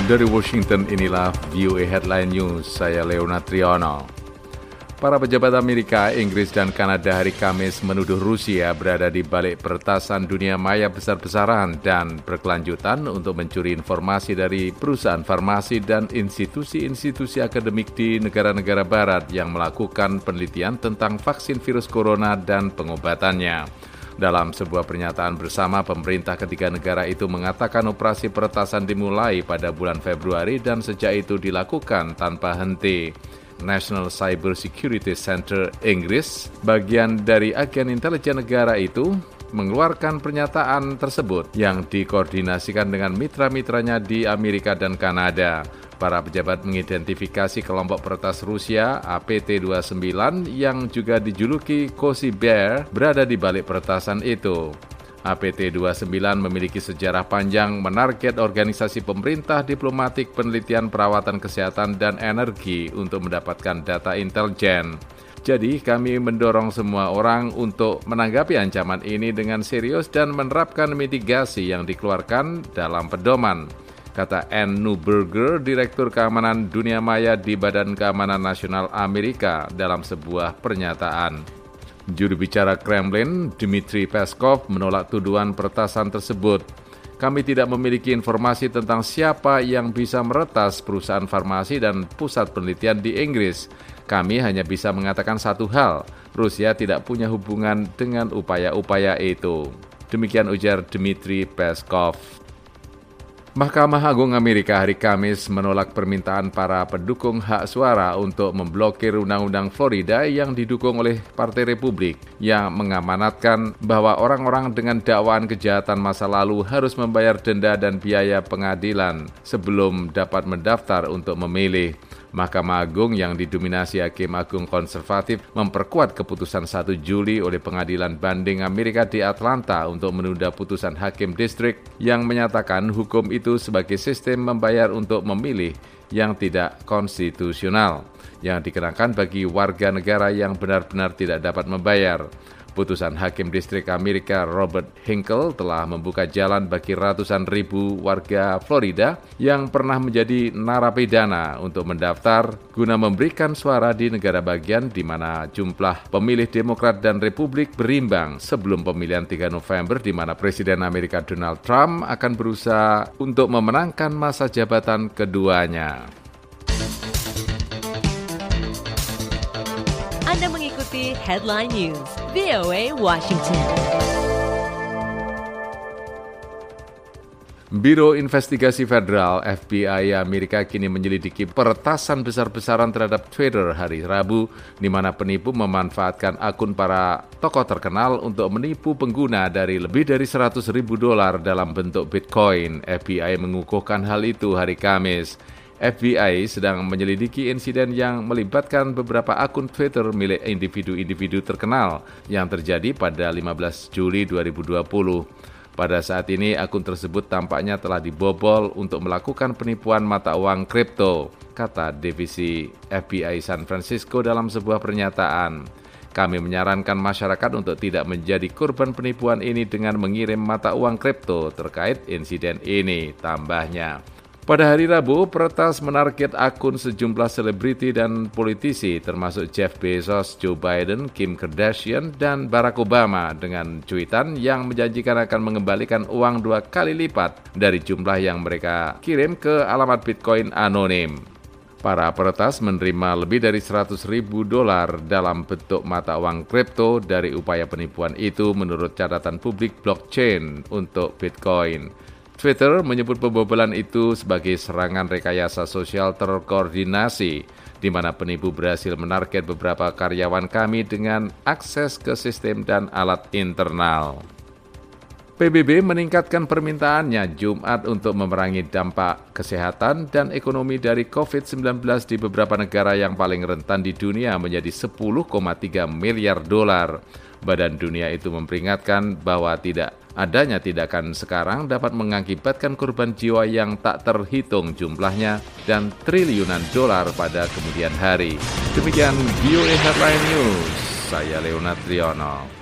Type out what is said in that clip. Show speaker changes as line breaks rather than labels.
Dari Washington, inilah VOA Headline News, saya Leonard Triono. Para pejabat Amerika, Inggris, dan Kanada hari Kamis menuduh Rusia berada di balik peretasan dunia maya besar-besaran dan berkelanjutan untuk mencuri informasi dari perusahaan farmasi dan institusi-institusi akademik di negara-negara barat yang melakukan penelitian tentang vaksin virus corona dan pengobatannya. Dalam sebuah pernyataan bersama, pemerintah ketiga negara itu mengatakan operasi peretasan dimulai pada bulan Februari dan sejak itu dilakukan tanpa henti. National Cyber Security Center Inggris, bagian dari agen intelijen negara itu, mengeluarkan pernyataan tersebut yang dikoordinasikan dengan mitra-mitranya di Amerika dan Kanada. Para pejabat mengidentifikasi kelompok peretas Rusia APT-29 yang juga dijuluki Cozy Bear berada di balik peretasan itu. APT-29 memiliki sejarah panjang menarget organisasi pemerintah, diplomatik, penelitian, perawatan kesehatan, dan energi untuk mendapatkan data intelijen. Jadi kami mendorong semua orang untuk menanggapi ancaman ini dengan serius dan menerapkan mitigasi yang dikeluarkan dalam pedoman, kata Ann Neuberger, Direktur Keamanan Dunia Maya di Badan Keamanan Nasional Amerika dalam sebuah pernyataan. Juru bicara Kremlin, Dmitry Peskov, menolak tuduhan peretasan tersebut. Kami tidak memiliki informasi tentang siapa yang bisa meretas perusahaan farmasi dan pusat penelitian di Inggris. Kami hanya bisa mengatakan satu hal, Rusia tidak punya hubungan dengan upaya-upaya itu. Demikian ujar Dmitry Peskov. Mahkamah Agung Amerika hari Kamis menolak permintaan para pendukung hak suara untuk memblokir Undang-Undang Florida yang didukung oleh Partai Republik yang mengamanatkan bahwa orang-orang dengan dakwaan kejahatan masa lalu harus membayar denda dan biaya pengadilan sebelum dapat mendaftar untuk memilih. Mahkamah Agung yang didominasi Hakim Agung konservatif memperkuat keputusan 1 Juli oleh Pengadilan Banding Amerika di Atlanta untuk menunda putusan Hakim Distrik yang menyatakan hukum itu sebagai sistem membayar untuk memilih yang tidak konstitusional yang dikenakan bagi warga negara yang benar-benar tidak dapat membayar. Putusan Hakim Distrik Amerika Robert Hinkle telah membuka jalan bagi ratusan ribu warga Florida yang pernah menjadi narapidana untuk mendaftar guna memberikan suara di negara bagian di mana jumlah pemilih Demokrat dan Republik berimbang sebelum pemilihan 3 November di mana Presiden Amerika Donald Trump akan berusaha untuk memenangkan masa jabatan keduanya.
Anda mengikuti Headline News, VOA Washington.
Biro Investigasi Federal FBI Amerika kini menyelidiki peretasan besar-besaran terhadap Twitter hari Rabu, di mana penipu memanfaatkan akun para tokoh terkenal untuk menipu pengguna dari lebih dari $100,000 dalam bentuk Bitcoin. FBI mengukuhkan hal itu hari Kamis. FBI sedang menyelidiki insiden yang melibatkan beberapa akun Twitter milik individu-individu terkenal yang terjadi pada 15 Juli 2020. Pada saat ini, akun tersebut tampaknya telah dibobol untuk melakukan penipuan mata uang kripto, kata Divisi FBI San Francisco dalam sebuah pernyataan. Kami menyarankan masyarakat untuk tidak menjadi korban penipuan ini dengan mengirim mata uang kripto terkait insiden ini, tambahnya. Pada hari Rabu, peretas menarget akun sejumlah selebriti dan politisi termasuk Jeff Bezos, Joe Biden, Kim Kardashian, dan Barack Obama dengan cuitan yang menjanjikan akan mengembalikan uang 2 kali lipat dari jumlah yang mereka kirim ke alamat Bitcoin anonim. Para peretas menerima lebih dari $100,000 dalam bentuk mata uang kripto dari upaya penipuan itu menurut catatan publik blockchain untuk Bitcoin. Twitter menyebut pembobolan itu sebagai serangan rekayasa sosial terkoordinasi, di mana penipu berhasil menarget beberapa karyawan kami dengan akses ke sistem dan alat internal. PBB meningkatkan permintaannya Jumat untuk memerangi dampak kesehatan dan ekonomi dari COVID-19 di beberapa negara yang paling rentan di dunia menjadi $10,3 miliar. Badan Dunia itu memperingatkan bahwa adanya tindakan sekarang dapat mengakibatkan korban jiwa yang tak terhitung jumlahnya dan triliunan dolar pada kemudian hari. Demikian VOA Headline News, saya Leonard Triono.